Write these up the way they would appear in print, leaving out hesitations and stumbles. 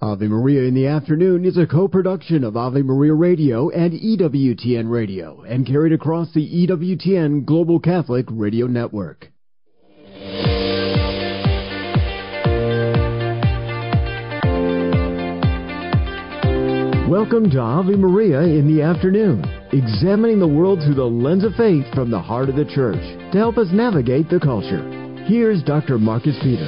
Ave Maria in the Afternoon is a co-production of Ave Maria Radio and EWTN Radio and carried across the EWTN Global Catholic Radio Network. Welcome to Ave Maria in the Afternoon, examining the world through the lens of faith from the heart of the Church to help us navigate the culture. Here's Dr. Marcus Peter.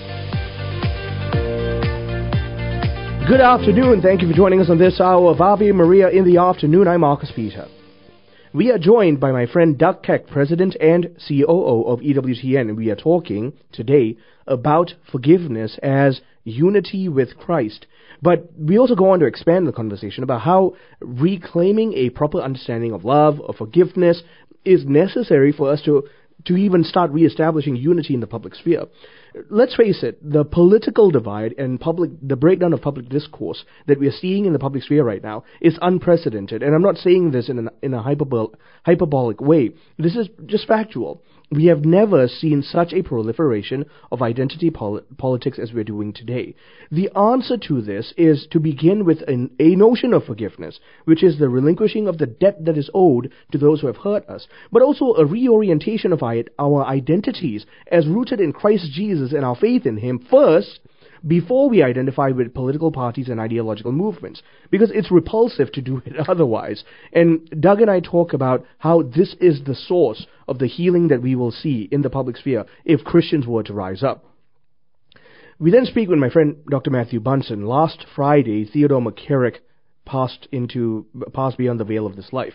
Good afternoon. Thank you for joining us on this hour of Ave Maria in the Afternoon. I'm Marcus Peter. We are joined by my friend Doug Keck, President and COO of EWTN, and we are talking today about forgiveness as unity with Christ. But we also go on to expand the conversation about how reclaiming a proper understanding of love, of forgiveness, is necessary for us to even start reestablishing unity in the public sphere. Let's face it, the political divide and the breakdown of public discourse that we are seeing in the public sphere right now is unprecedented. And I'm not saying this in a hyperbolic way. This is just factual. We have never seen such a proliferation of identity politics as we're doing today. The answer to this is to begin with a notion of forgiveness, which is the relinquishing of the debt that is owed to those who have hurt us, but also a reorientation of our identities as rooted in Christ Jesus and our faith in Him first, before we identify with political parties and ideological movements, because it's repulsive to do it otherwise. And Doug and I talk about how this is the source of the healing that we will see in the public sphere if Christians were to rise up. We then speak with my friend Dr. Matthew Bunson. Last Friday, Theodore McCarrick passed beyond the veil of this life.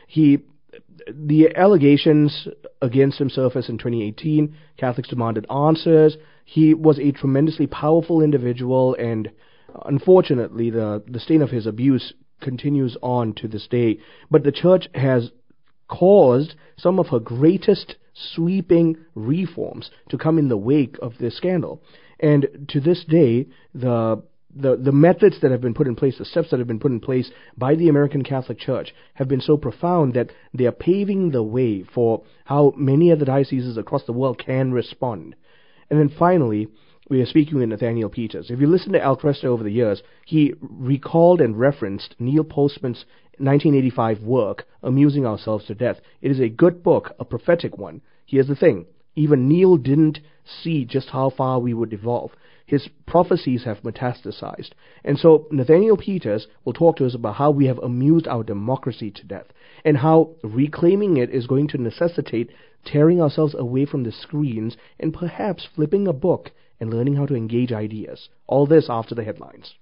The allegations against him surfaced in 2018. Catholics demanded answers. He was a tremendously powerful individual, and unfortunately, the stain of his abuse continues on to this day. But the Church has caused some of her greatest sweeping reforms to come in the wake of this scandal. And to this day, the methods that have been put in place, the steps that have been put in place by the American Catholic Church have been so profound that they are paving the way for how many of the dioceses across the world can respond. And then finally, we are speaking with Nathaniel Peters. If you listen to Al Kresta over the years, he recalled and referenced Neil Postman's 1985 work, Amusing Ourselves to Death. It is a good book, a prophetic one. Here's the thing. Even Neil didn't see just how far we would evolve. His prophecies have metastasized. And so Nathaniel Peters will talk to us about how we have amused our democracy to death, and how reclaiming it is going to necessitate tearing ourselves away from the screens and perhaps flipping a book and learning how to engage ideas. All this after the headlines.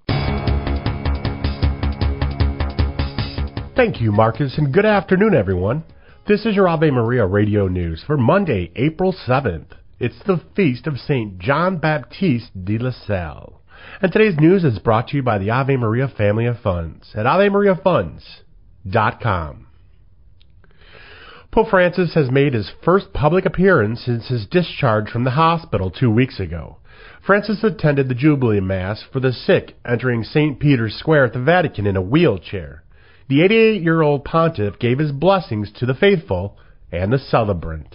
Thank you, Marcus, and good afternoon, everyone. This is your Ave Maria Radio News for Monday, April 7th. It's the feast of St. John Baptiste de La Salle. And today's news is brought to you by the Ave Maria Family of Funds at AveMariaFunds.com. Pope Francis has made his first public appearance since his discharge from the hospital 2 weeks ago. Francis attended the Jubilee Mass for the sick entering St. Peter's Square at the Vatican in a wheelchair. The 88-year-old pontiff gave his blessings to the faithful and the celebrant.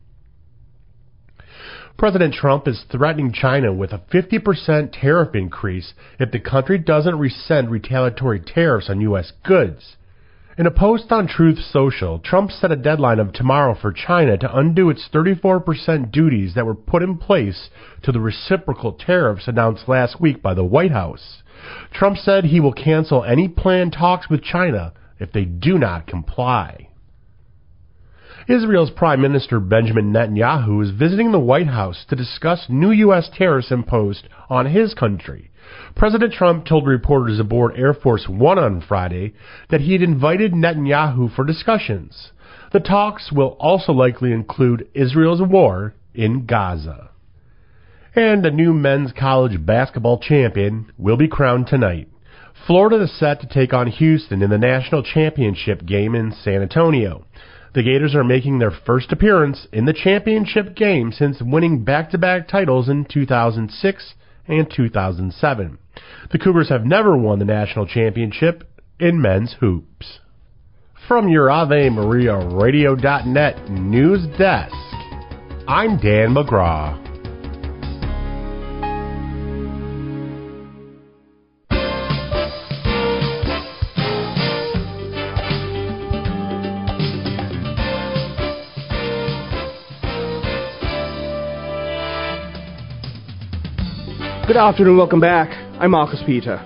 President Trump is threatening China with a 50% tariff increase if the country doesn't rescind retaliatory tariffs on U.S. goods. In a post on Truth Social, Trump set a deadline of tomorrow for China to undo its 34% duties that were put in place to the reciprocal tariffs announced last week by the White House. Trump said he will cancel any planned talks with China if they do not comply. Israel's Prime Minister Benjamin Netanyahu is visiting the White House to discuss new U.S. tariffs imposed on his country. President Trump told reporters aboard Air Force One on Friday that he had invited Netanyahu for discussions. The talks will also likely include Israel's war in Gaza. And a new men's college basketball champion will be crowned tonight. Florida is set to take on Houston in the national championship game in San Antonio. The Gators are making their first appearance in the championship game since winning back-to-back titles in 2006 and 2007. The Cougars have never won the national championship in men's hoops. From your AveMariaRadio.net news desk, I'm Dan McGraw. Good afternoon, welcome back. I'm Marcus Peter.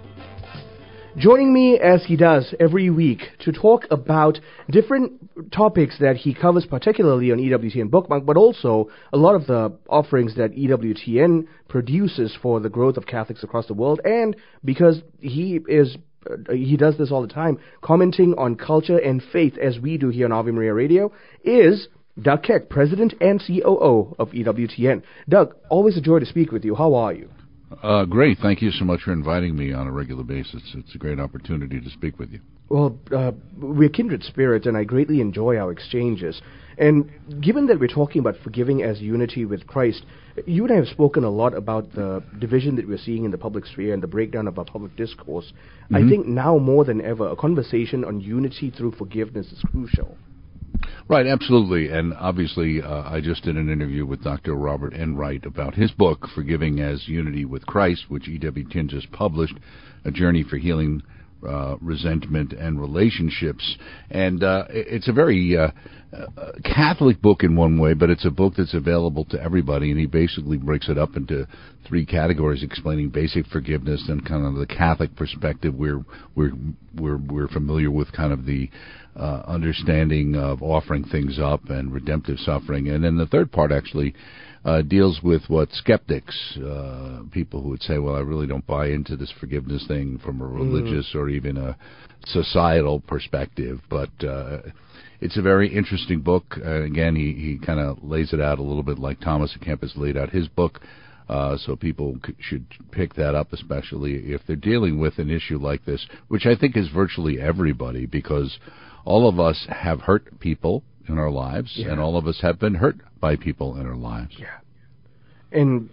Joining me as he does every week to talk about different topics that he covers, particularly on EWTN Bookmark, but also a lot of the offerings that EWTN produces for the growth of Catholics across the world, and because he does this all the time, commenting on culture and faith as we do here on Ave Maria Radio, is Doug Keck, President and COO of EWTN. Doug, always a joy to speak with you. How are you? Great. Thank you so much for inviting me on a regular basis. It's a great opportunity to speak with you. Well, we're kindred spirits, and I greatly enjoy our exchanges. And given that we're talking about forgiving as unity with Christ, you and I have spoken a lot about the division that we're seeing in the public sphere and the breakdown of our public discourse. Mm-hmm. I think now more than ever, a conversation on unity through forgiveness is crucial. Right, absolutely. And obviously, I just did an interview with Dr. Robert Enright about his book, Forgiving as Unity with Christ, which EWTN just published, A Journey for Healing Resentment and Relationships. And it's a very Catholic book in one way, but it's a book that's available to everybody, and he basically breaks it up into three categories, explaining basic forgiveness and kind of the Catholic perspective. We're familiar with kind of the understanding of offering things up and redemptive suffering. And then the third part actually deals with what skeptics, people who would say, well, I really don't buy into this forgiveness thing from a religious or even a societal perspective. But it's a very interesting book. Again, he kind of lays it out a little bit like Thomas à Kempis laid out his book. So people should pick that up, especially if they're dealing with an issue like this, which I think is virtually everybody, because all of us have hurt people in our lives, and all of us have been hurt by people in our lives. Yeah. And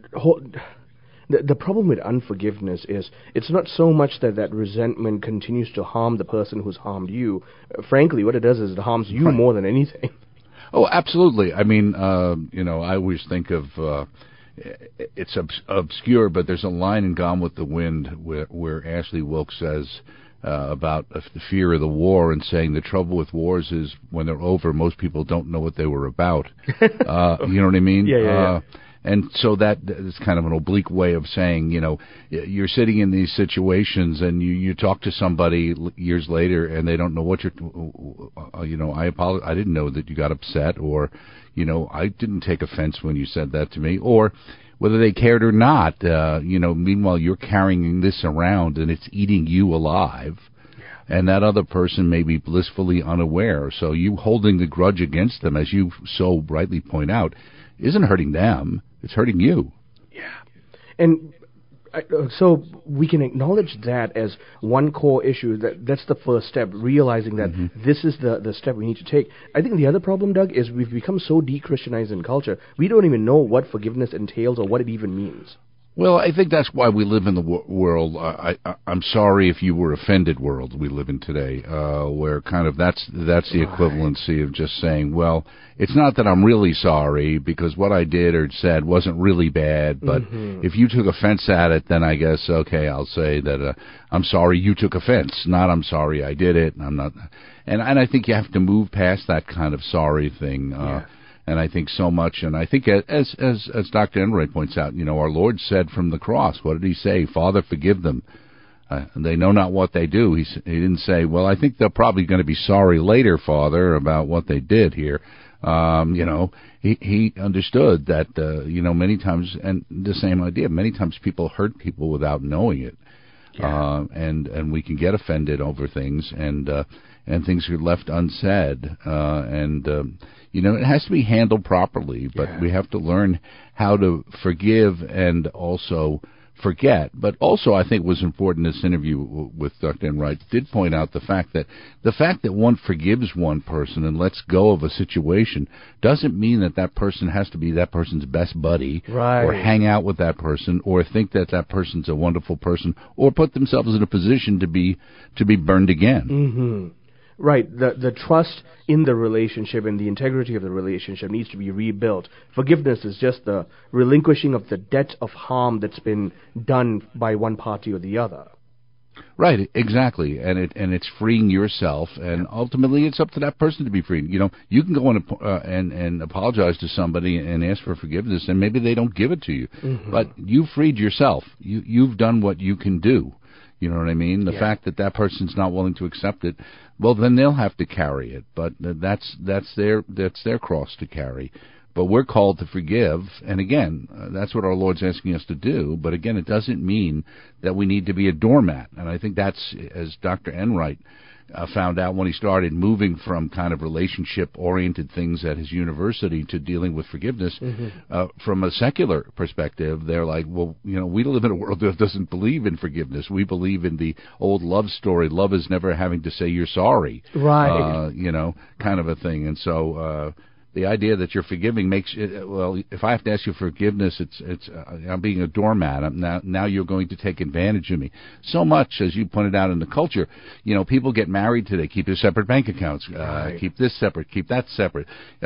the problem with unforgiveness is it's not so much that resentment continues to harm the person who's harmed you. Frankly, what it does is it harms you more than anything. Oh, absolutely. I mean, I always think of... it's obscure, but there's a line in Gone with the Wind where Ashley Wilkes says about the fear of the war, and saying the trouble with wars is when they're over, most people don't know what they were about. You know what I mean? Yeah. And so that is kind of an oblique way of saying, you're sitting in these situations and you talk to somebody years later and they don't know what I apologize, I didn't know that you got upset, or, I didn't take offense when you said that to me, or whether they cared or not, meanwhile you're carrying this around and it's eating you alive. And that other person may be blissfully unaware. So you holding the grudge against them, as you so rightly point out, isn't hurting them. It's hurting you. Yeah. And so we can acknowledge that as one core issue. That's the first step, realizing that this is the step we need to take. I think the other problem, Doug, is we've become so de-Christianized in culture, we don't even know what forgiveness entails or what it even means. Well, I think that's why we live in the world, I'm sorry if you were offended world we live in today, where kind of that's the equivalency of just saying, well, it's not that I'm really sorry because what I did or said wasn't really bad, but if you took offense at it, then I guess, okay, I'll say that I'm sorry you took offense, not I'm sorry I did it, and I'm not. And I think you have to move past that kind of sorry thing. And I think so much, and I think as Dr. Enright points out, our Lord said from the cross, what did he say? Father, forgive them. They know not what they do. He didn't say, well, I think they're probably going to be sorry later, Father, about what they did here. He understood that, many times, and the same idea, many times people hurt people without knowing it. Yeah. And we can get offended over things, and things are left unsaid, it has to be handled properly, but we have to learn how to forgive and also forget. But also, I think was important in this interview with Dr. Enright did point out the fact that one forgives one person and lets go of a situation doesn't mean that person has to be that person's best buddy, or hang out with that person, or think that person's a wonderful person, or put themselves in a position to be burned again. Mm-hmm. Right, the trust in the relationship and the integrity of the relationship needs to be rebuilt. Forgiveness is just the relinquishing of the debt of harm that's been done by one party or the other. Right, exactly, and it's freeing yourself, and ultimately it's up to that person to be free. You know, you can go and apologize to somebody and ask for forgiveness, and maybe they don't give it to you, but you freed yourself. You've done what you can do. You know what I mean? The fact that person's not willing to accept it, well, then they'll have to carry it. But that's their cross to carry. But we're called to forgive, and again, that's what our Lord's asking us to do. But again, it doesn't mean that we need to be a doormat. And I think that's, as Dr. Enright found out when he started moving from kind of relationship-oriented things at his university to dealing with forgiveness, from a secular perspective, they're like, well, you know, we live in a world that doesn't believe in forgiveness. We believe in the old love story. Love is never having to say you're sorry. Right. You know, kind of a thing. And so the idea that you're forgiving makes it, well, if I have to ask you forgiveness, it's I'm being a doormat. Now you're going to take advantage of me. So much, as you pointed out in the culture, you know, people get married today, keep their separate bank accounts, keep this separate, keep that separate.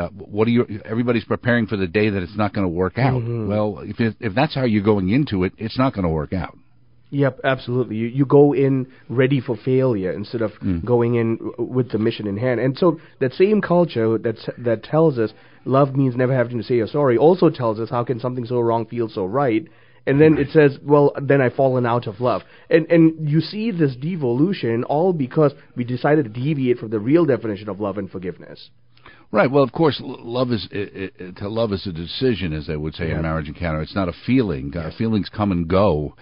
Everybody's preparing for the day that it's not going to work out. Well, if that's how you're going into it, it's not going to work out. Yep, absolutely. You go in ready for failure instead of going in with the mission in hand. And so that same culture that tells us love means never having to say you're sorry also tells us how can something so wrong feel so right. And then it says, well, then I've fallen out of love. And you see this devolution all because we decided to deviate from the real definition of love and forgiveness. Right. Well, of course, love is to love is a decision, as they would say in Marriage Encounter. It's not a feeling. Feelings come and go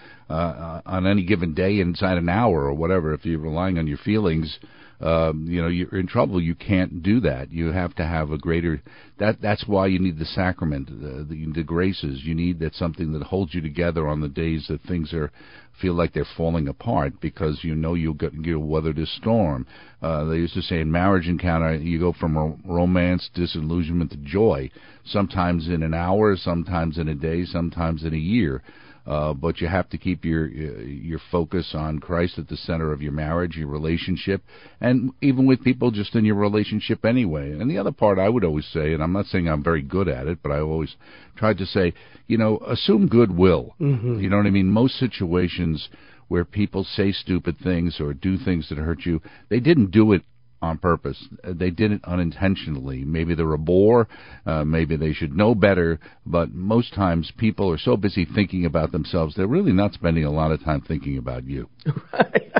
on any given day, inside an hour or whatever. If you're relying on your feelings, you know, you're in trouble. You can't do that. You have to have a greater. That's why you need the sacrament, the graces. You need something that holds you together on the days that things feel like they're falling apart, because you know you'll weather this storm. They used to say in Marriage Encounter, you go from romance, disillusionment to joy, sometimes in an hour, sometimes in a day, sometimes in a year. But you have to keep your focus on Christ at the center of your marriage, your relationship, and even with people just in your relationship anyway. And the other part I would always say, and I'm not saying I'm very good at it, but I always tried to say, you know, assume goodwill. You know what I mean? Most situations where people say stupid things or do things that hurt you, they didn't do it on purpose. They did it unintentionally. Maybe they're a bore, maybe they should know better, but most times people are so busy thinking about themselves, they're really not spending a lot of time thinking about you. Right.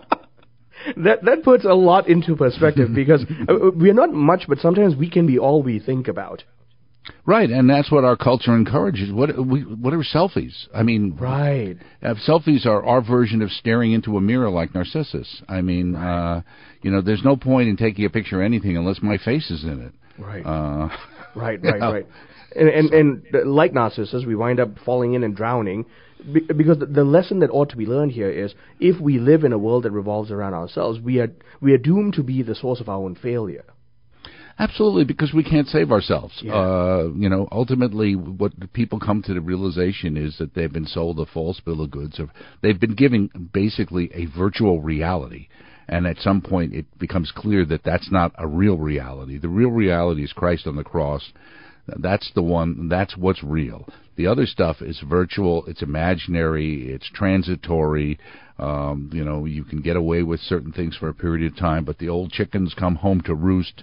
That puts a lot into perspective, because we're not much, but sometimes we can be all we think about. Right, and that's what our culture encourages. What are selfies? I mean, right. Selfies are our version of staring into a mirror like Narcissus. I mean, you know, there's no point in taking a picture of anything unless my face is in it. Right. Right. And like Narcissus, we wind up falling in and drowning, because the lesson that ought to be learned here is, if we live in a world that revolves around ourselves, we are doomed to be the source of our own failure. Absolutely, because we can't save ourselves. Yeah. You know, ultimately, what people come to the realization is that they've been sold a false bill of goods. They've been given basically a virtual reality, and at some point it becomes clear that that's not a real reality. The real reality is Christ on the cross. That's the one. That's what's real. The other stuff is virtual. It's imaginary. It's transitory. You know, you can get away with certain things for a period of time, but the old chickens come home to roost.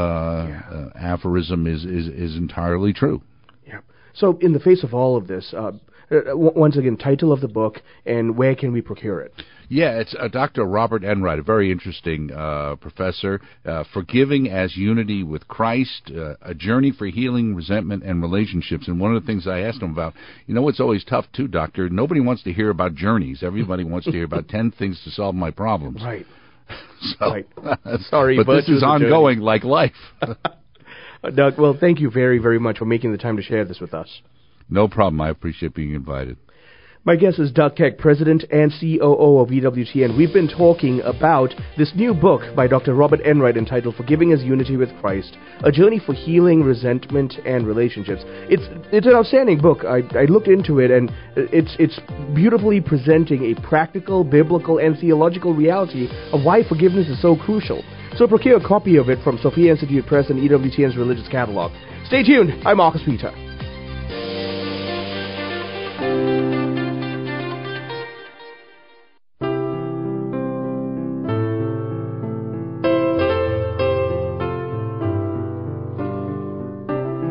Aphorism is entirely true. Yeah. So, in the face of all of this, once again, title of the book and where can we procure it? Yeah, it's Dr. Robert Enright, a very interesting professor. Forgiving as Unity with Christ, a journey for healing resentment and relationships. And one of the things I asked him about, you know what's always tough too, Doctor? Nobody wants to hear about journeys. Everybody wants to hear about 10 things to solve my problems. Right. Right. Sorry, but this is ongoing like life. Doug, well, thank you very, very much for making the time to share this with us. No problem. I appreciate being invited. My guest is Doug Keck, President and COO of EWTN. We've been talking about this new book by Dr. Robert Enright entitled Forgiving as Unity with Christ, a journey for healing resentment and relationships. It's an outstanding book. I looked into it, and it's beautifully presenting a practical, biblical, and theological reality of why forgiveness is so crucial. So procure a copy of it from Sophia Institute Press and EWTN's Religious Catalog. Stay tuned. I'm Marcus Peter.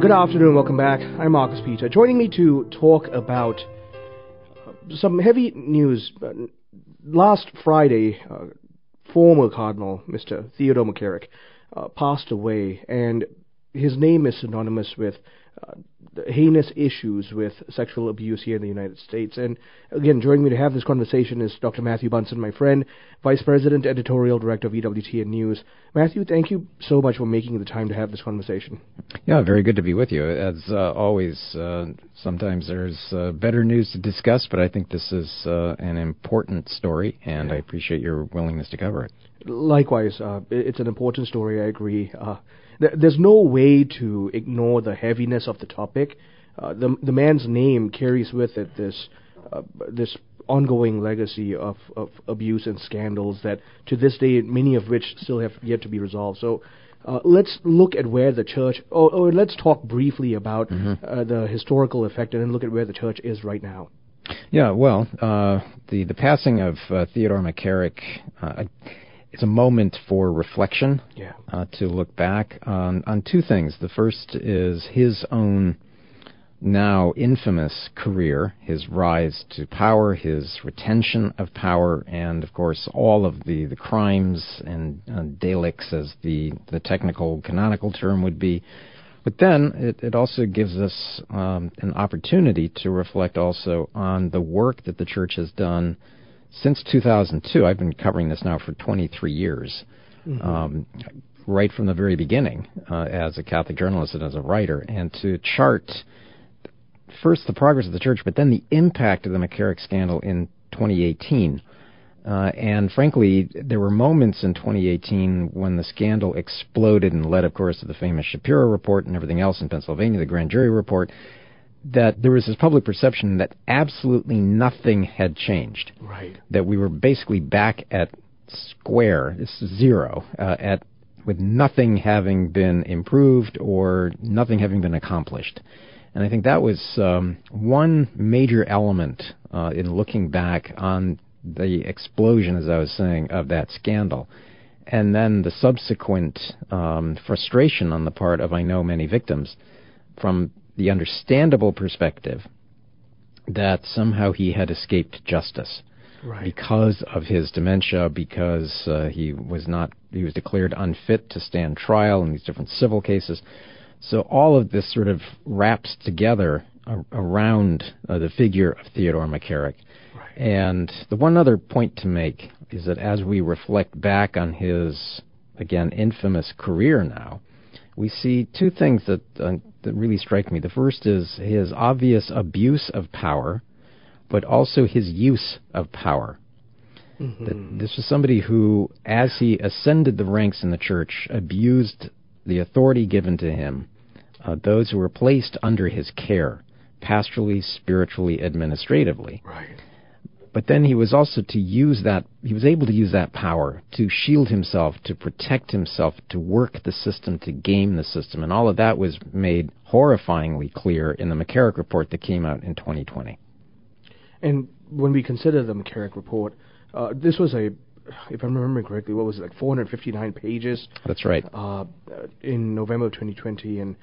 Good afternoon, welcome back. I'm Marcus Peter. Joining me to talk about some heavy news. Last Friday, former Cardinal, Mr. Theodore McCarrick, passed away, and his name is synonymous with heinous issues with sexual abuse here in the United States. And again, joining me to have this conversation is Dr. Matthew Bunson, my friend, Vice President, Editorial Director of EWTN News. Matthew, thank you so much for making the time to have this conversation. Yeah, very good to be with you. As always, sometimes there's better news to discuss, but I think this is an important story, and I appreciate your willingness to cover it. Likewise, it's an important story, I agree. There's no way to ignore the heaviness of the topic. The man's name carries with it this ongoing legacy of abuse and scandals that, to this day, many of which still have yet to be resolved. So let's look at where the church, or let's talk briefly about the historical effect, and then look at where the church is right now. Yeah, well, the passing of Theodore McCarrick, it's a moment for reflection, to look back on two things. The first is his own now infamous career, his rise to power, his retention of power, and, of course, all of the crimes and delicts, as the technical, canonical term would be. But then it also gives us an opportunity to reflect also on the work that the Church has done since 2002. I've been covering this now for 23 years, right from the very beginning as a Catholic journalist and as a writer, and to chart first the progress of the Church, but then the impact of the McCarrick scandal in 2018. And frankly, there were moments in 2018 when the scandal exploded and led, of course, to the famous Shapiro report and everything else in Pennsylvania, the grand jury report, that there was this public perception that absolutely nothing had changed. Right. That we were basically back at square, zero, with nothing having been improved or nothing having been accomplished. And I think that was one major element in looking back on the explosion, as I was saying, of that scandal. And then the subsequent frustration on the part of, I know, many victims, from the understandable perspective that somehow he had escaped justice because of his dementia, because he was declared unfit to stand trial in these different civil cases. So all of this sort of wraps together around the figure of Theodore McCarrick. Right. And the one other point to make is that as we reflect back on his, again, infamous career now, we see two things that really strike me. The first is his obvious abuse of power, but also his use of power. That this was somebody who, as he ascended the ranks in the Church, abused the authority given to him, those who were placed under his care, pastorally, spiritually, administratively. Right. But then he was also he was able to use that power to shield himself, to protect himself, to work the system, to game the system. And all of that was made horrifyingly clear in the McCarrick report that came out in 2020. And when we consider the McCarrick report, this was if I'm remembering correctly, what was it, like 459 pages? That's right. In November of 2020, and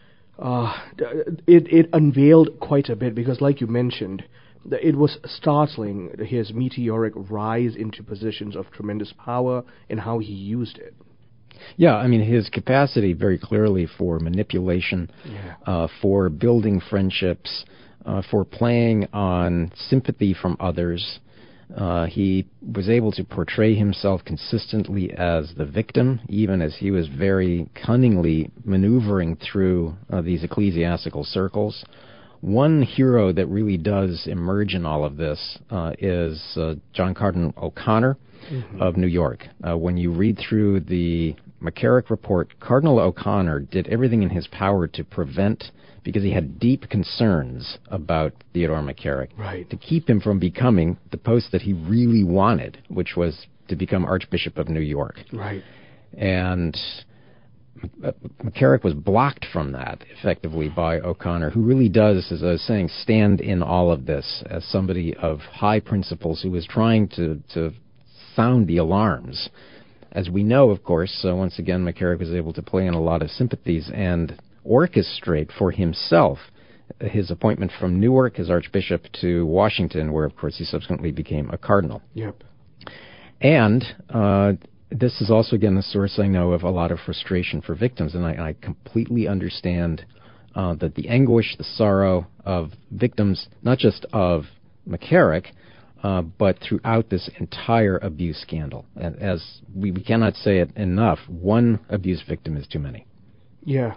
it unveiled quite a bit, because like you mentioned, it was startling, his meteoric rise into positions of tremendous power and how he used it. Yeah, I mean, his capacity very clearly for manipulation, for building friendships, for playing on sympathy from others. He was able to portray himself consistently as the victim, even as he was very cunningly maneuvering through these ecclesiastical circles. One hero that really does emerge in all of this is John Cardinal O'Connor of New York. When you read through the McCarrick report, Cardinal O'Connor did everything in his power to prevent, because he had deep concerns about Theodore McCarrick, to keep him from becoming the post that he really wanted, which was to become Archbishop of New York. Right. And McCarrick was blocked from that, effectively, by O'Connor, who really does, as I was saying, stand in all of this as somebody of high principles who was trying to sound the alarms. As we know, of course, once again, McCarrick was able to play on a lot of sympathies, and orchestrate for himself his appointment from Newark as Archbishop to Washington, where, of course, he subsequently became a cardinal. Yep. And this is also, again, the source I know of a lot of frustration for victims, and I completely understand that the anguish, the sorrow of victims, not just of McCarrick, but throughout this entire abuse scandal. And as we cannot say it enough, one abuse victim is too many. Yeah,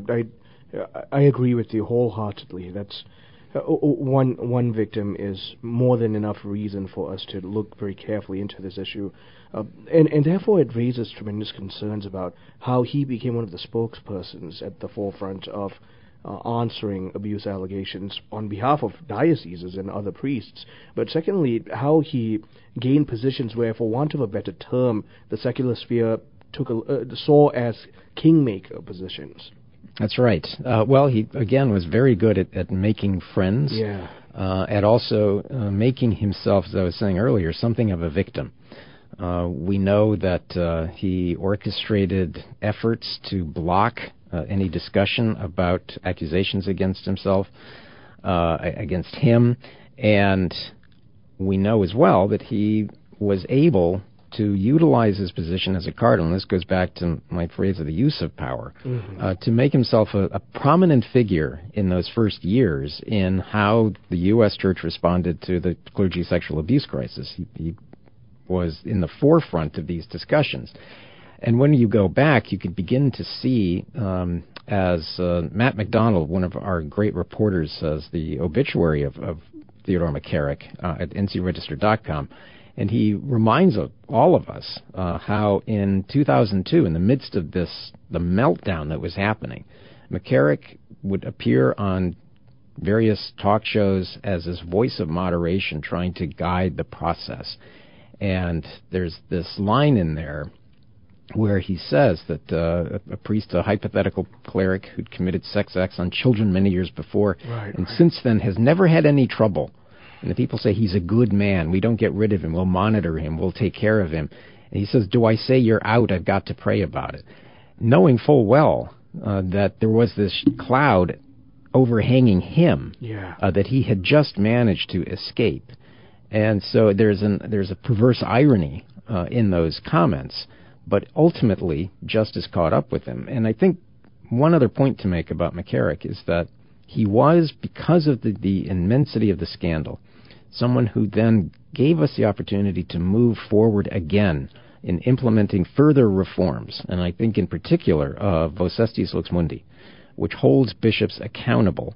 I agree with you wholeheartedly. That's one victim is more than enough reason for us to look very carefully into this issue, and therefore it raises tremendous concerns about how he became one of the spokespersons at the forefront of answering abuse allegations on behalf of dioceses and other priests, but secondly, how he gained positions where, for want of a better term, the secular sphere saw as kingmaker positions. That's right. Well, he, again, was very good at making friends, and also making himself, as I was saying earlier, something of a victim. We know that he orchestrated efforts to block any discussion about accusations against himself, against him, and we know as well that he was able to utilize his position as a cardinal, and this goes back to my phrase of the use of power, to make himself a prominent figure in those first years in how the U.S. Church responded to the clergy sexual abuse crisis. He was in the forefront of these discussions. And when you go back, you could begin to see, as Matt McDonald, one of our great reporters, says, the obituary of Theodore McCarrick at ncregister.com, and he reminds all of us how in 2002, in the midst of the meltdown that was happening, McCarrick would appear on various talk shows as his voice of moderation, trying to guide the process. And there's this line in there where he says that a priest, a hypothetical cleric who'd committed sex acts on children many years before, since then has never had any trouble. And the people say he's a good man. We don't get rid of him. We'll monitor him. We'll take care of him. And he says, do I say you're out? I've got to pray about it. Knowing full well that there was this cloud overhanging him that he had just managed to escape. And so there's a perverse irony in those comments. But ultimately, justice caught up with him. And I think one other point to make about McCarrick is that he was, because of the immensity of the scandal, someone who then gave us the opportunity to move forward again in implementing further reforms, and I think in particular Vocestis Lux Mundi, which holds bishops accountable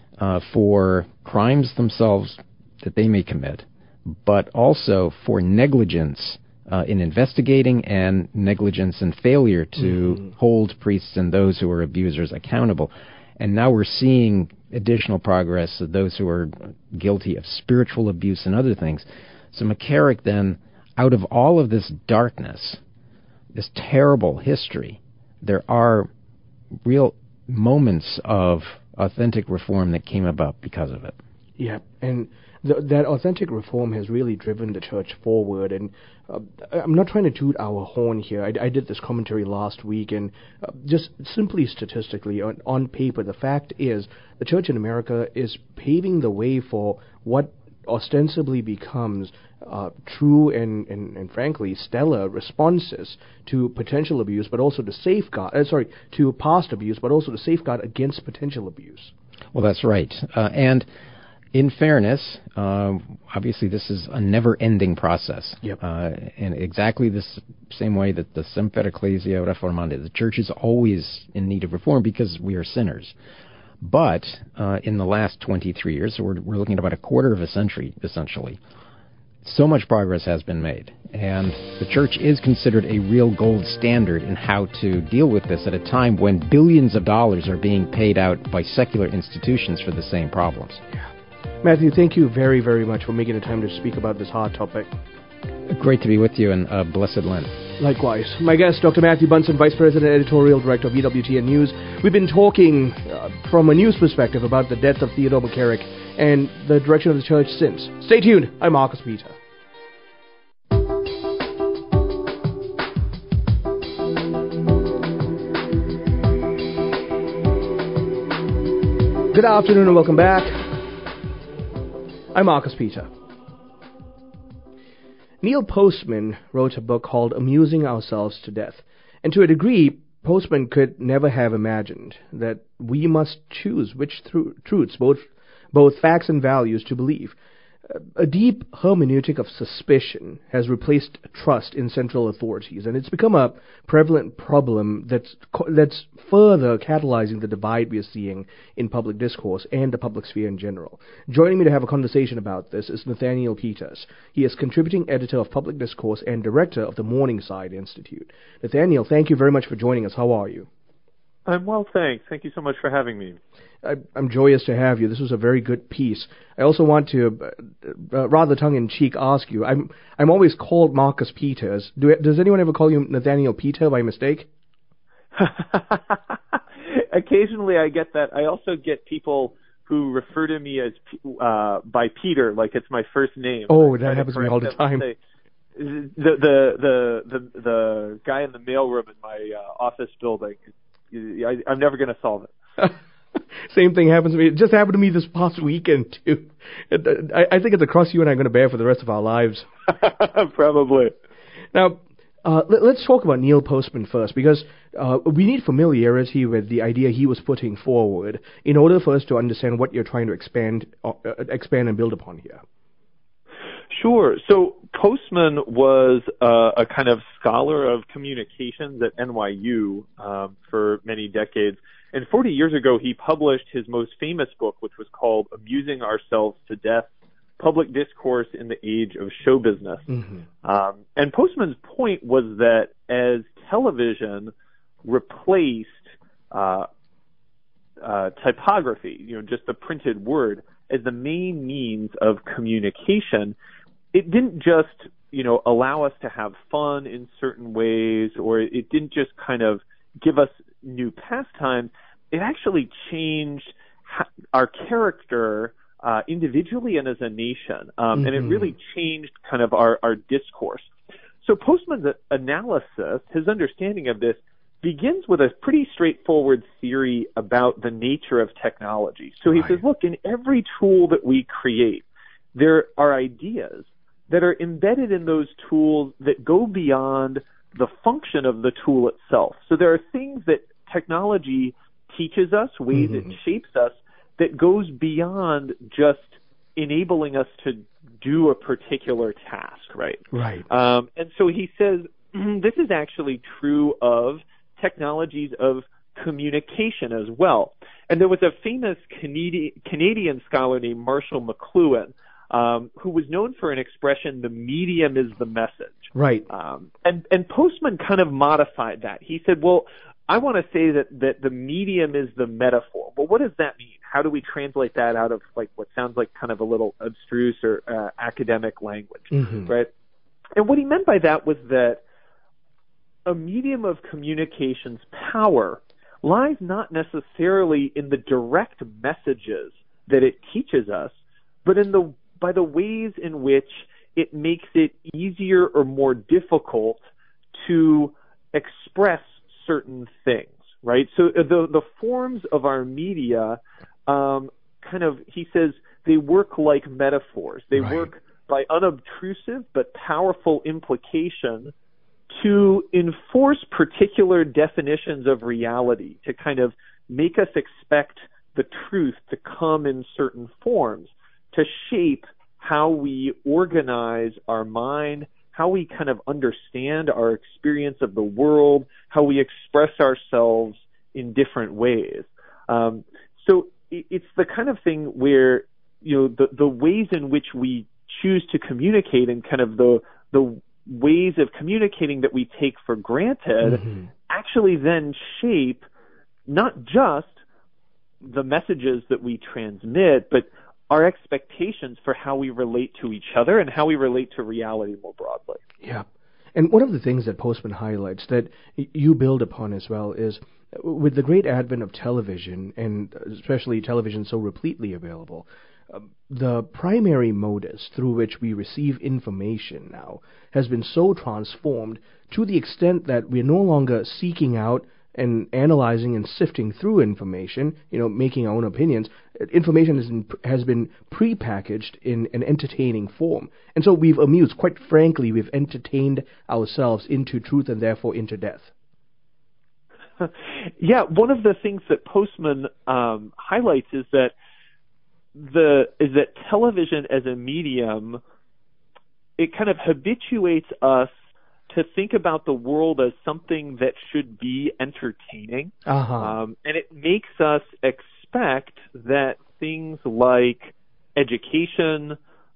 for crimes themselves that they may commit, but also for negligence in investigating and negligence and failure to hold priests and those who are abusers accountable. And now we're seeing additional progress of those who are guilty of spiritual abuse and other things. So McCarrick then, out of all of this darkness, this terrible history, there are real moments of authentic reform that came about because of it. Yeah, and that authentic reform has really driven the church forward. And I'm not trying to toot our horn here. I did this commentary last week, and just simply statistically, on paper, the fact is the church in America is paving the way for what ostensibly becomes true and frankly stellar responses to potential abuse, but also to safeguard, to past abuse, but also to safeguard against potential abuse. Well, that's right. And in fairness, obviously this is a never-ending process. In exactly the same way that the Semper Ecclesiae Reformanda, the church is always in need of reform because we are sinners. But in the last 23 years, so we're looking at about a quarter of a century, essentially, so much progress has been made. And the church is considered a real gold standard in how to deal with this at a time when billions of dollars are being paid out by secular institutions for the same problems. Matthew, thank you very, very much for making the time to speak about this hard topic. Great to be with you, and blessed Lent. Likewise. My guest, Dr. Matthew Bunson, Vice President, Editorial Director of EWTN News. We've been talking from a news perspective about the death of Theodore McCarrick and the direction of the church since. Stay tuned. I'm Marcus Peter. Good afternoon and welcome back. I'm Marcus Peter. Neil Postman wrote a book called Amusing Ourselves to Death. And to a degree, Postman could never have imagined that we must choose which truths, both facts and values, to believe. A deep hermeneutic of suspicion has replaced trust in central authorities, and it's become a prevalent problem that's further catalyzing the divide we are seeing in public discourse and the public sphere in general. Joining me to have a conversation about this is Nathaniel Peters. He is contributing editor of Public Discourse and director of the Morningside Institute. Nathaniel, thank you very much for joining us. How are you? I'm well, thanks. Thank you so much for having me. I'm joyous to have you. This was a very good piece. I also want to, rather tongue-in-cheek, ask you. I'm always called Marcus Peters. Does anyone ever call you Nathaniel Peter by mistake? Occasionally, I get that. I also get people who refer to me as by Peter, like it's my first name. Oh, that happens to me all the time. The guy in the mailroom in my office building. I'm never going to solve it. Same thing happens to me. It just happened to me this past weekend, too. I think it's a cross you and I are going to bear for the rest of our lives. Probably. Now, let's talk about Neil Postman first, because we need familiarity with the idea he was putting forward in order for us to understand what you're trying to expand and build upon here. Sure. So Postman was a kind of scholar of communications at NYU for many decades. And 40 years ago, he published his most famous book, which was called Amusing Ourselves to Death, Public Discourse in the Age of Show Business. Mm-hmm. And Postman's point was that as television replaced typography, just the printed word, as the main means of communication, it didn't just, allow us to have fun in certain ways, or it didn't just kind of give us new pastimes. It actually changed our character individually and as a nation, and it really changed kind of our discourse. So Postman's analysis, his understanding of this, begins with a pretty straightforward theory about the nature of technology. So he says, look, in every tool that we create, there are ideas that are embedded in those tools that go beyond the function of the tool itself. So there are things that technology teaches us, ways it shapes us, that goes beyond just enabling us to do a particular task, right? Right. And so he says this is actually true of technologies of communication as well. And there was a famous Canadian scholar named Marshall McLuhan who was known for an expression, the medium is the message. Right. And Postman kind of modified that. He said, well, I want to say that the medium is the metaphor. Well, what does that mean? How do we translate that out of like what sounds like kind of a little abstruse or academic language, right? And what he meant by that was that a medium of communication's power lies not necessarily in the direct messages that it teaches us, but by the ways in which it makes it easier or more difficult to express certain things, right? So the forms of our media, he says, they work like metaphors. They work by unobtrusive but powerful implication to enforce particular definitions of reality, to kind of make us expect the truth to come in certain forms, to shape how we organize our mind, how we kind of understand our experience of the world, how we express ourselves in different ways. So it's the kind of thing where, the ways in which we choose to communicate and kind of the ways of communicating that we take for granted actually then shape not just the messages that we transmit, but our expectations for how we relate to each other and how we relate to reality more broadly. Yeah. And one of the things that Postman highlights that you build upon as well is with the great advent of television, and especially television so repletely available, the primary modus through which we receive information now has been so transformed to the extent that we're no longer seeking out and analyzing and sifting through information, making our own opinions. Information has been prepackaged in an entertaining form. And so we've amused, quite frankly, we've entertained ourselves into truth and therefore into death. Yeah, one of the things that Postman highlights is that television as a medium, it kind of habituates us to think about the world as something that should be entertaining. And it makes us expect that things like education,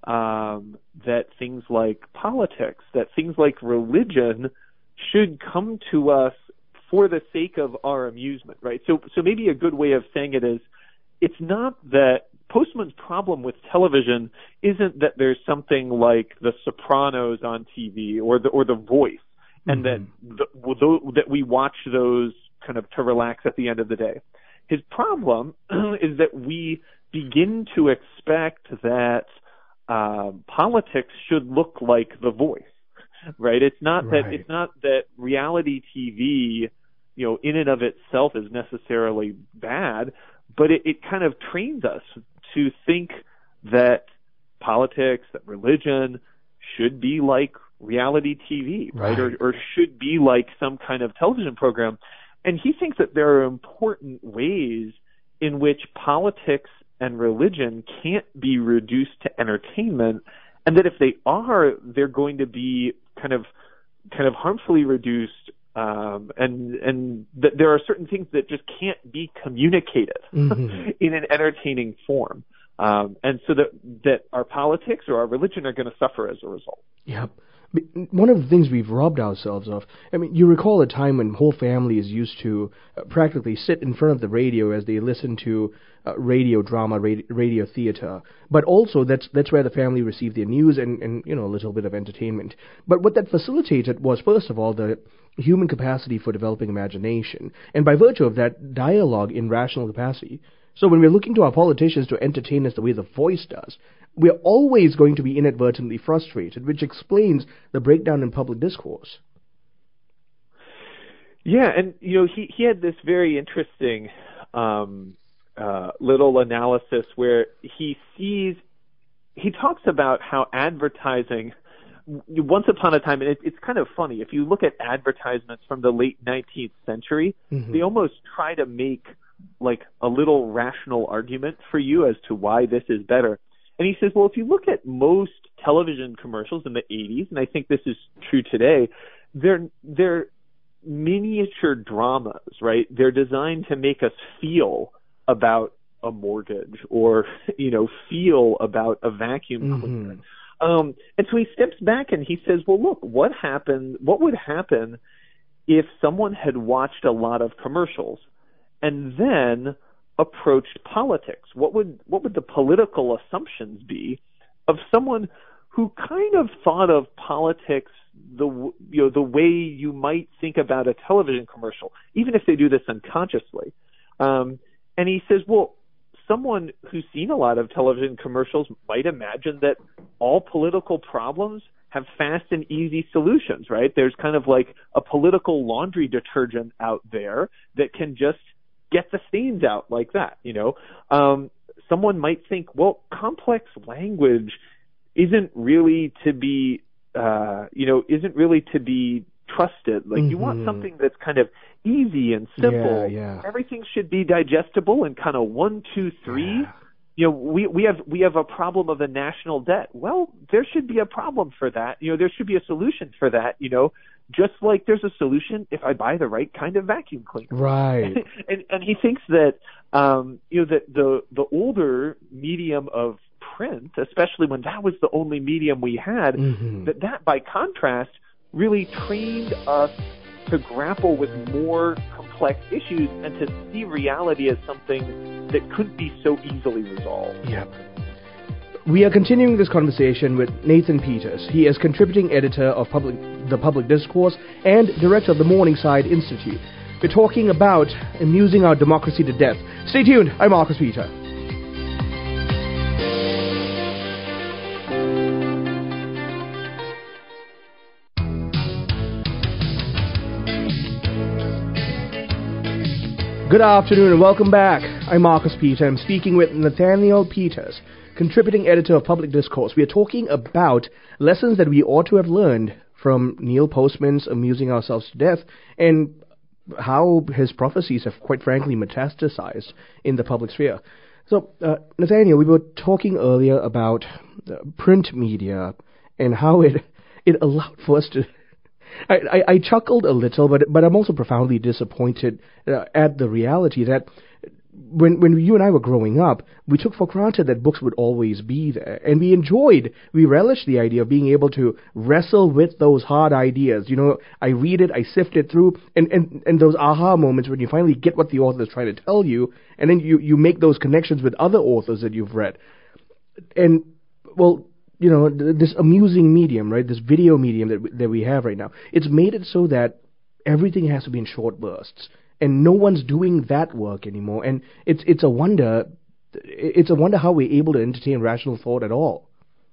that things like politics, that things like religion should come to us for the sake of our amusement, right? So maybe a good way of saying it is, it's not that Postman's problem with television isn't that there's something like The Sopranos on TV or The Voice, and that we watch those kind of to relax at the end of the day. His problem is that we begin to expect that politics should look like The Voice, right? It's not that reality TV, in and of itself is necessarily bad, but it kind of trains us to think that politics, that religion should be like reality TV, right? Or should be like some kind of television program. And he thinks that there are important ways in which politics and religion can't be reduced to entertainment, and that if they are, they're going to be kind of harmfully reduced, and that there are certain things that just can't be communicated in an entertaining form, and so that our politics or our religion are going to suffer as a result. Yep. One of the things we've robbed ourselves of, you recall a time when whole families used to practically sit in front of the radio as they listened to radio drama, radio theater, but also that's where the family received their news and a little bit of entertainment. But what that facilitated was, first of all, the human capacity for developing imagination, and by virtue of that, dialogue in rational capacity. So when we're looking to our politicians to entertain us the way The Voice does, we're always going to be inadvertently frustrated, which explains the breakdown in public discourse. Yeah, and he had this very interesting little analysis where he talks about how advertising, once upon a time, and it's kind of funny, if you look at advertisements from the late 19th century, they almost try to make like a little rational argument for you as to why this is better. And he says, well, if you look at most television commercials in the 80s, and I think this is true today, they're miniature dramas, right? They're designed to make us feel about a mortgage or, feel about a vacuum cleaner. And so he steps back and he says, well, look, what would happen if someone had watched a lot of commercials and then approached politics? What would the political assumptions be of someone who kind of thought of politics the way you might think about a television commercial, even if they do this unconsciously? And he says, well, someone who's seen a lot of television commercials might imagine that all political problems have fast and easy solutions, right? There's kind of like a political laundry detergent out there that can just get the stains out like that, Someone might think, well, complex language isn't really to be trusted. Like you want something that's kind of easy and simple. Yeah. Everything should be digestible and kind of 1, 2, 3. Yeah. We have a problem of the national debt. Well, there should be a problem for that. There should be a solution for that. Just like there's a solution if I buy the right kind of vacuum cleaner. Right. and he thinks that that the older medium of print, especially when that was the only medium we had, that by contrast really trained us to grapple with more complex issues and to see reality as something that couldn't be so easily resolved. Yep. We are continuing this conversation with Nathan Peters. He is contributing editor of The Public Discourse and director of the Morningside Institute. We're talking about amusing our democracy to death. Stay tuned. I'm Marcus Peter. Good afternoon and welcome back. I'm Marcus Peter. I'm speaking with Nathaniel Peters, contributing editor of Public Discourse. We are talking about lessons that we ought to have learned from Neil Postman's Amusing Ourselves to Death and how his prophecies have, quite frankly, metastasized in the public sphere. So, Nathaniel, we were talking earlier about print media and how it allowed for us to... I chuckled a little, but I'm also profoundly disappointed at the reality that when you and I were growing up, we took for granted that books would always be there, and we relished the idea of being able to wrestle with those hard ideas. You know, I read it, I sift it through, and those aha moments when you finally get what the author is trying to tell you, and then you make those connections with other authors that you've read. And, well, you know, this amusing medium, right, this video medium that we have right now, it's made it so that everything has to be in short bursts, and no one's doing that work anymore. And it's a wonder how we're able to entertain rational thought at all.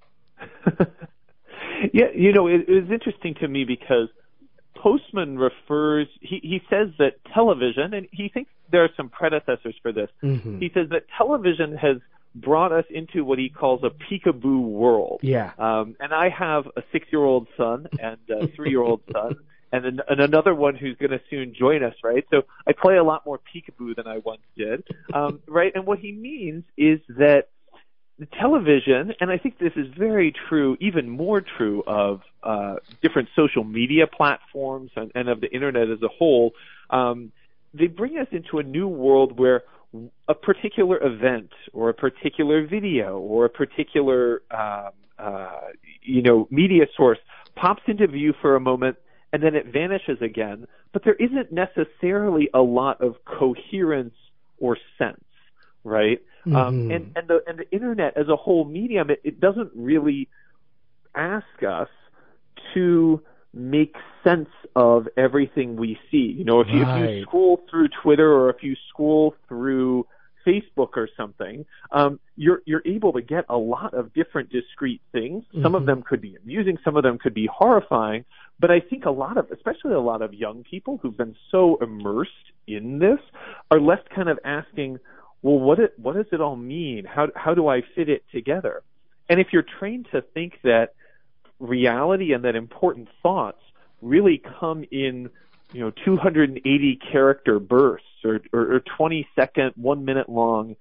Yeah, you know, it was interesting to me because Postman he says that television, and he thinks there are some predecessors for this. Mm-hmm. He says that television has brought us into what he calls a peekaboo world. Yeah. And I have a 6-year-old son and a 3-year-old son and another one who's going to soon join us, right? So I play a lot more peekaboo than I once did, right? And what he means is that the television, and I think this is very true, even more true of different social media platforms and of the internet as a whole, they bring us into a new world where a particular event or a particular video or a particular media source pops into view for a moment and then it vanishes again, but there isn't necessarily a lot of coherence or sense, right? Mm-hmm. And the internet as a whole medium, it doesn't really ask us to make sense of everything we see. You know, if you scroll through Twitter or if you scroll through Facebook or something, you're able to get a lot of different discrete things. Mm-hmm. Some of them could be amusing, some of them could be horrifying, but I think especially a lot of young people who've been so immersed in this are left kind of asking, well, what does it all mean? How do I fit it together? And if you're trained to think that reality and that important thoughts really come in, 280 character bursts or 20-second, 1 minute long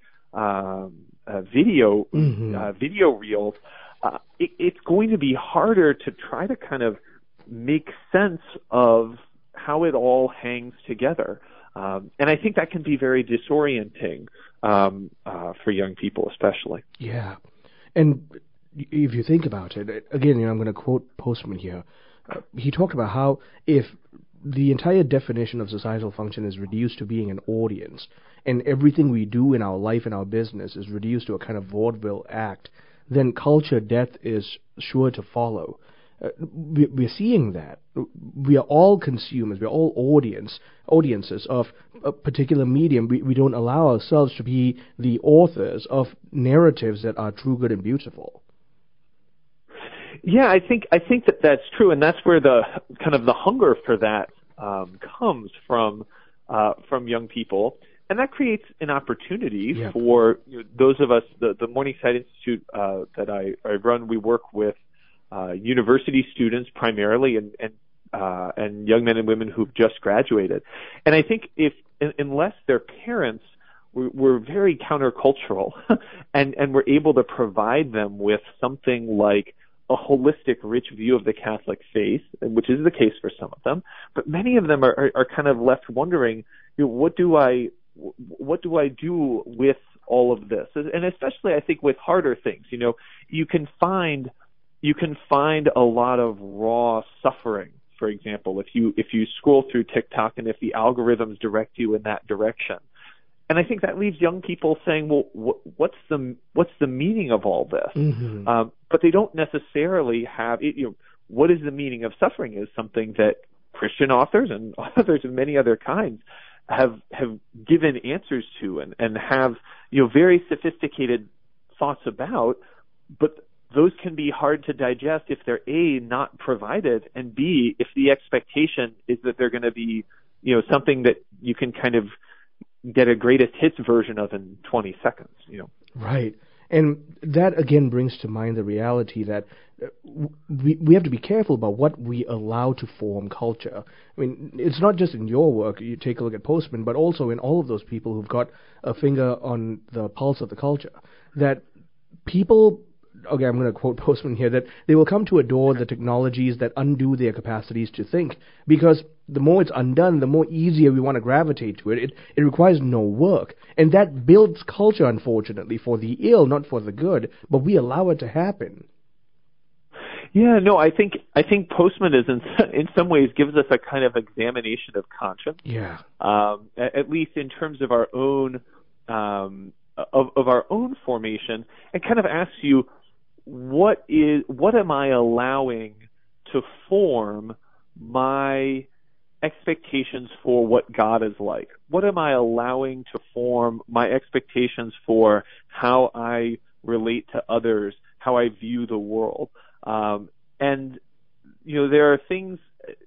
video reels, it's going to be harder to try to kind of make sense of how it all hangs together. And I think that can be very disorienting for young people especially. Yeah. And if you think about it, again, I'm going to quote Postman here. He talked about how if the entire definition of societal function is reduced to being an audience, and everything we do in our life and our business is reduced to a kind of vaudeville act, then culture death is sure to follow. We're seeing that. We are all consumers. We're all audiences of a particular medium. We don't allow ourselves to be the authors of narratives that are true, good, and beautiful. Yeah, I think that's true, and that's where the kind of the hunger for that comes from young people, and that creates an opportunity for those of us. The Morningside Institute that I run, we work with university students primarily, and young men and women who've just graduated, and I think unless their parents were very countercultural, and we're able to provide them with something like a holistic, rich view of the Catholic faith, which is the case for some of them, but many of them are kind of left wondering, what do I do with all of this? And especially, I think, with harder things. You can find a lot of raw suffering. For example, if you scroll through TikTok and if the algorithms direct you in that direction. And I think that leaves young people saying, well, what's the meaning of all this? Mm-hmm. But they don't necessarily have it. What is the meaning of suffering is something that Christian authors and authors of many other kinds have given answers to and have very sophisticated thoughts about. But those can be hard to digest if they're A, not provided, and B, if the expectation is that they're going to be something that you can kind of get a greatest hits version of in 20 seconds, Right. And that again brings to mind the reality that we have to be careful about what we allow to form culture. I mean, it's not just in your work, you take a look at Postman, but also in all of those people who've got a finger on the pulse of the culture. That people, okay, I'm going to quote Postman here, that they will come to adore the technologies that undo their capacities to think, because the more it's undone, the more easier we want to gravitate to it. It requires no work. And that builds culture, unfortunately, for the ill, not for the good, but we allow it to happen. Yeah, no, I think Postman is in some ways gives us a kind of examination of conscience. Yeah. At least in terms of our own of our own formation, and kind of asks you, what am I allowing to form my expectations for what God is like? What am I allowing to form my expectations for how I relate to others, how I view the world? And there are things,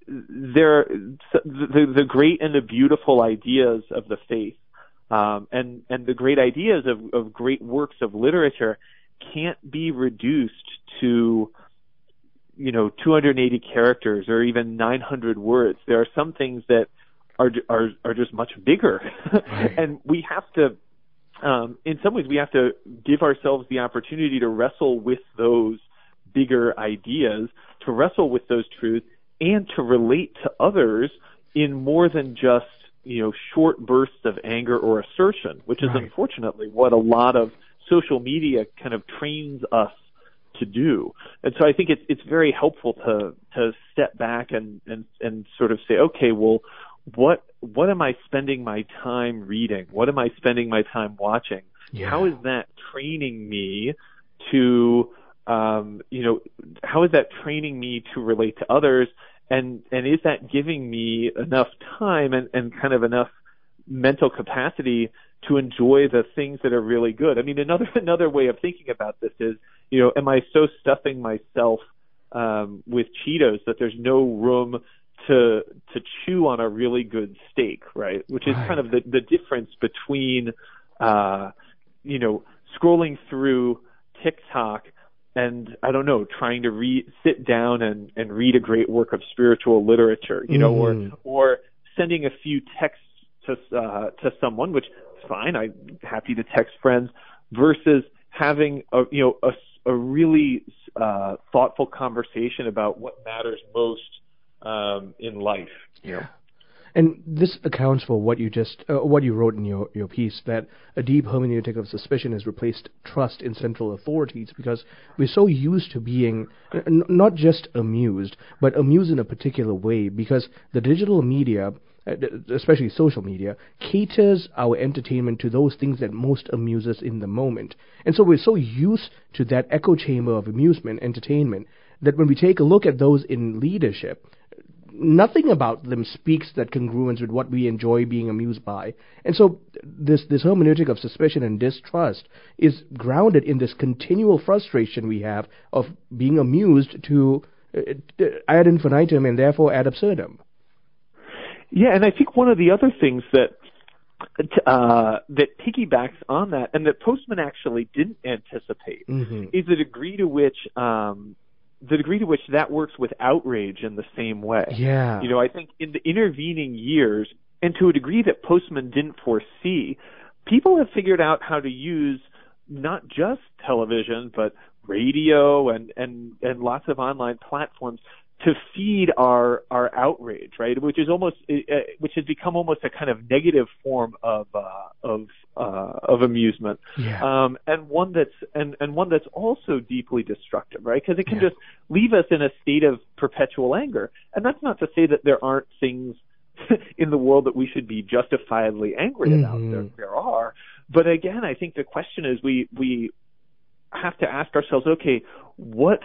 the great and the beautiful ideas of the faith, and the great ideas of great works of literature can't be reduced to 280 characters or even 900 words. There are some things that are just much bigger, and we have to, in some ways, we have to give ourselves the opportunity to wrestle with those bigger ideas, to wrestle with those truths, and to relate to others in more than just short bursts of anger or assertion, which is unfortunately what a lot of social media kind of trains us to do. And so I think it's very helpful to step back and sort of say, okay, well, what am I spending my time reading? What am I spending my time watching? Yeah. How is that training me to how is that training me to relate to others? And is that giving me enough time and kind of enough mental capacity to enjoy the things that are really good? I mean, another way of thinking about this is, am I so stuffing myself with Cheetos that there's no room to chew on a really good steak, right? Which is kind of the difference between, scrolling through TikTok and, I don't know, trying to sit down and read a great work of spiritual literature, or sending a few texts to someone, which is fine. I'm happy to text friends, versus having a really thoughtful conversation about what matters most in life. Yeah. And this accounts for what you wrote in your piece, that a deep hermeneutic of suspicion has replaced trust in central authorities, because we're so used to being not just amused, but amused in a particular way, because the digital media, especially social media, caters our entertainment to those things that most amuse us in the moment. And so we're so used to that echo chamber of amusement, entertainment, that when we take a look at those in leadership, nothing about them speaks that congruence with what we enjoy being amused by. And so this hermeneutic of suspicion and distrust is grounded in this continual frustration we have of being amused to ad infinitum and therefore ad absurdum. Yeah, and I think one of the other things that piggybacks on that, and that Postman actually didn't anticipate, is the degree to which that works with outrage in the same way. Yeah. I think in the intervening years, and to a degree that Postman didn't foresee, people have figured out how to use not just television, but radio and lots of online platforms to feed our outrage, right? Which has become almost a kind of negative form of amusement, and one that's also deeply destructive, right? Because it can just leave us in a state of perpetual anger. And that's not to say that there aren't things in the world that we should be justifiably angry about. There are, but again, I think the question is we have to ask ourselves, okay, what's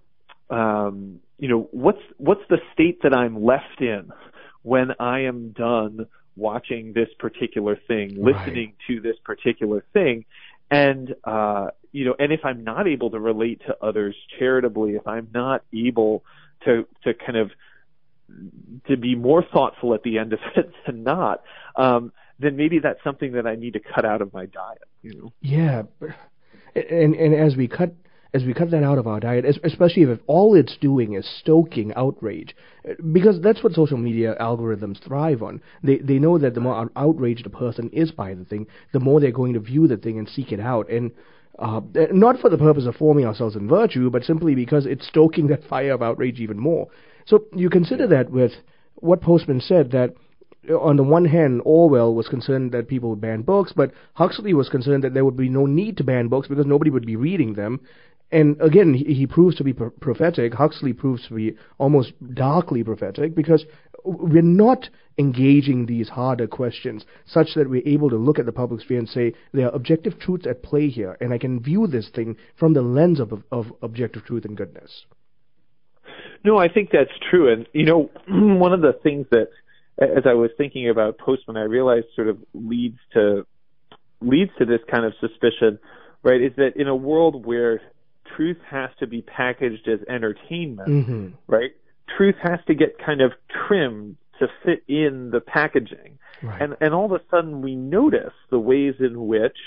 the state that I'm left in when I am done watching this particular thing, listening to this particular thing, and and if I'm not able to relate to others charitably, if I'm not able to kind of to be more thoughtful at the end of it than not, then maybe that's something that I need to cut out of my diet. Yeah, and as we cut that out of our diet, especially if all it's doing is stoking outrage, because that's what social media algorithms thrive on. They know that the more outraged a person is by the thing, the more they're going to view the thing and seek it out, and not for the purpose of forming ourselves in virtue, but simply because it's stoking that fire of outrage even more. So you consider that with what Postman said, that on the one hand, Orwell was concerned that people would ban books, but Huxley was concerned that there would be no need to ban books because nobody would be reading them. And again, he proves to be prophetic. Huxley proves to be almost darkly prophetic, because we're not engaging these harder questions such that we're able to look at the public sphere and say there are objective truths at play here, and I can view this thing from the lens of objective truth and goodness. No, I think that's true. And, one of the things that, as I was thinking about Postman, I realized sort of leads to this kind of suspicion, right, is that in a world where truth has to be packaged as entertainment, right, truth has to get kind of trimmed to fit in the packaging. Right. And all of a sudden we notice the ways in which,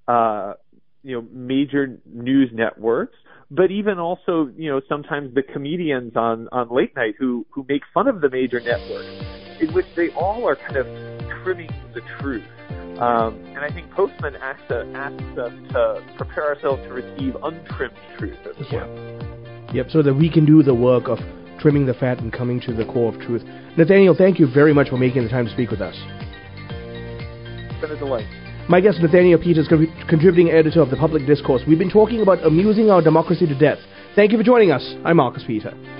major news networks, but even also, sometimes the comedians on late night who make fun of the major networks, in which they all are kind of trimming the truth. And I think Postman asks us to prepare ourselves to receive untrimmed truth, as it were. Yep, so that we can do the work of trimming the fat and coming to the core of truth. Nathaniel, thank you very much for making the time to speak with us. It's been a delight. My guest, Nathaniel Peters, contributing editor of The Public Discourse. We've been talking about amusing our democracy to death. Thank you for joining us. I'm Marcus Peter.